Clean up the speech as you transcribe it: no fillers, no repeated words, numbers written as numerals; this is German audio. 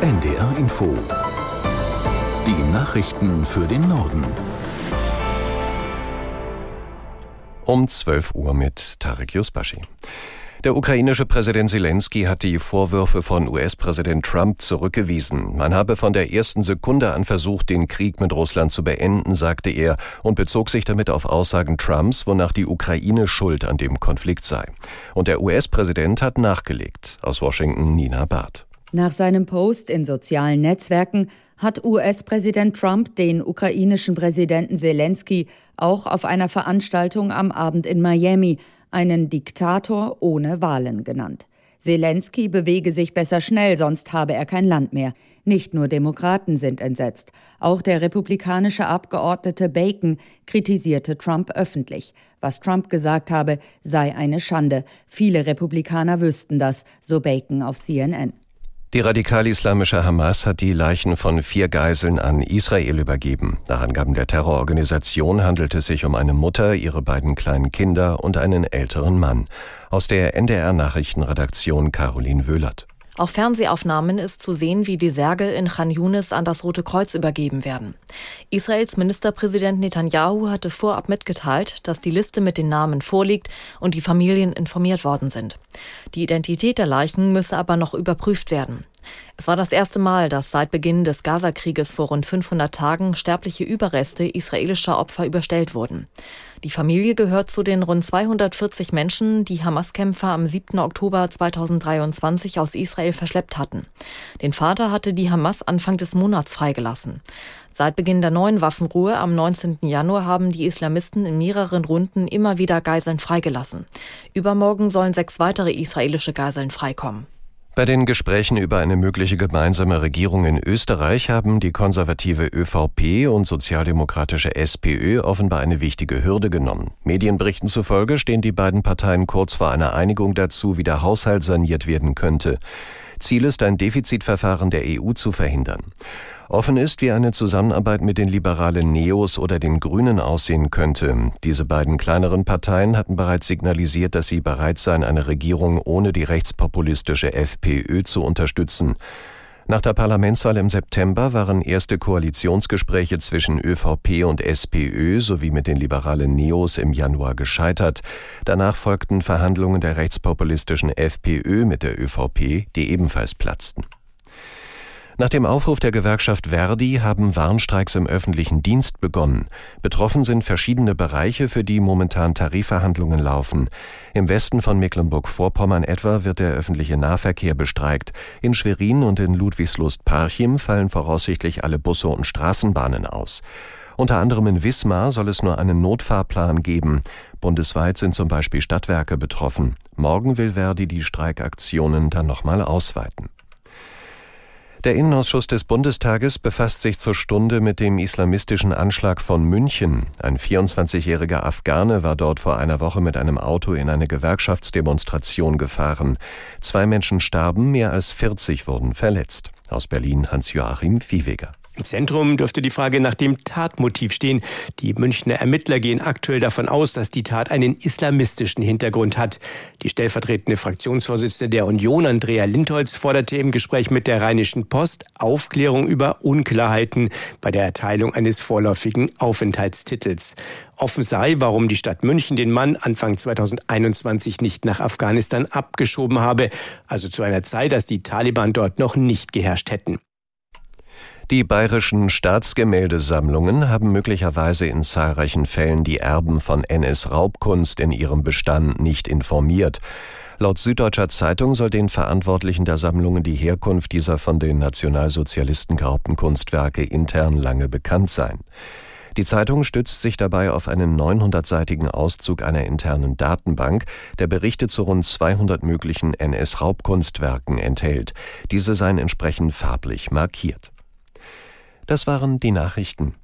NDR Info. Die Nachrichten für den Norden. Um 12 Uhr mit Tarek Yusbashi. Der ukrainische Präsident Zelensky hat die Vorwürfe von US-Präsident Trump zurückgewiesen. Man habe von der ersten Sekunde an versucht, den Krieg mit Russland zu beenden, sagte er und bezog sich damit auf Aussagen Trumps, wonach die Ukraine schuld an dem Konflikt sei. Und der US-Präsident hat nachgelegt. Aus Washington Nina Barth. Nach seinem Post in sozialen Netzwerken hat US-Präsident Trump den ukrainischen Präsidenten Zelensky auch auf einer Veranstaltung am Abend in Miami einen Diktator ohne Wahlen genannt. Zelensky bewege sich besser schnell, sonst habe er kein Land mehr. Nicht nur Demokraten sind entsetzt. Auch der republikanische Abgeordnete Bacon kritisierte Trump öffentlich. Was Trump gesagt habe, sei eine Schande. Viele Republikaner wüssten das, so Bacon auf CNN. Die radikal-islamische Hamas hat die Leichen von 4 Geiseln an Israel übergeben. Nach Angaben der Terrororganisation handelt es sich um eine Mutter, ihre beiden kleinen Kinder und einen älteren Mann. Aus der NDR-Nachrichtenredaktion Caroline Wöhlert. Auf Fernsehaufnahmen ist zu sehen, wie die Särge in Chan Yunis an das Rote Kreuz übergeben werden. Israels Ministerpräsident Netanyahu hatte vorab mitgeteilt, dass die Liste mit den Namen vorliegt und die Familien informiert worden sind. Die Identität der Leichen müsse aber noch überprüft werden. Es war das erste Mal, dass seit Beginn des Gaza-Krieges vor rund 500 Tagen sterbliche Überreste israelischer Opfer überstellt wurden. Die Familie gehört zu den rund 240 Menschen, die Hamas-Kämpfer am 7. Oktober 2023 aus Israel verschleppt hatten. Den Vater hatte die Hamas Anfang des Monats freigelassen. Seit Beginn der neuen Waffenruhe am 19. Januar haben die Islamisten in mehreren Runden immer wieder Geiseln freigelassen. Übermorgen sollen 6 weitere israelische Geiseln freikommen. Bei den Gesprächen über eine mögliche gemeinsame Regierung in Österreich haben die konservative ÖVP und sozialdemokratische SPÖ offenbar eine wichtige Hürde genommen. Medienberichten zufolge stehen die beiden Parteien kurz vor einer Einigung dazu, wie der Haushalt saniert werden könnte. Ziel ist, ein Defizitverfahren der EU zu verhindern. Offen ist, wie eine Zusammenarbeit mit den liberalen Neos oder den Grünen aussehen könnte. Diese beiden kleineren Parteien hatten bereits signalisiert, dass sie bereit seien, eine Regierung ohne die rechtspopulistische FPÖ zu unterstützen. Nach der Parlamentswahl im September waren erste Koalitionsgespräche zwischen ÖVP und SPÖ sowie mit den liberalen Neos im Januar gescheitert. Danach folgten Verhandlungen der rechtspopulistischen FPÖ mit der ÖVP, die ebenfalls platzten. Nach dem Aufruf der Gewerkschaft Verdi haben Warnstreiks im öffentlichen Dienst begonnen. Betroffen sind verschiedene Bereiche, für die momentan Tarifverhandlungen laufen. Im Westen von Mecklenburg-Vorpommern etwa wird der öffentliche Nahverkehr bestreikt. In Schwerin und in Ludwigslust-Parchim fallen voraussichtlich alle Busse und Straßenbahnen aus. Unter anderem in Wismar soll es nur einen Notfahrplan geben. Bundesweit sind zum Beispiel Stadtwerke betroffen. Morgen will Verdi die Streikaktionen dann nochmal ausweiten. Der Innenausschuss des Bundestages befasst sich zur Stunde mit dem islamistischen Anschlag von München. Ein 24-jähriger Afghane war dort vor einer Woche mit einem Auto in eine Gewerkschaftsdemonstration gefahren. 2 Menschen starben, mehr als 40 wurden verletzt. Aus Berlin Hans-Joachim Viehweger. Im Zentrum dürfte die Frage nach dem Tatmotiv stehen. Die Münchner Ermittler gehen aktuell davon aus, dass die Tat einen islamistischen Hintergrund hat. Die stellvertretende Fraktionsvorsitzende der Union, Andrea Lindholz, forderte im Gespräch mit der Rheinischen Post Aufklärung über Unklarheiten bei der Erteilung eines vorläufigen Aufenthaltstitels. Offen sei, warum die Stadt München den Mann Anfang 2021 nicht nach Afghanistan abgeschoben habe, also zu einer Zeit, als die Taliban dort noch nicht geherrscht hätten. Die bayerischen Staatsgemäldesammlungen haben möglicherweise in zahlreichen Fällen die Erben von NS-Raubkunst in ihrem Bestand nicht informiert. Laut Süddeutscher Zeitung soll den Verantwortlichen der Sammlungen die Herkunft dieser von den Nationalsozialisten geraubten Kunstwerke intern lange bekannt sein. Die Zeitung stützt sich dabei auf einen 900-seitigen Auszug einer internen Datenbank, der Berichte zu rund 200 möglichen NS-Raubkunstwerken enthält. Diese seien entsprechend farblich markiert. Das waren die Nachrichten.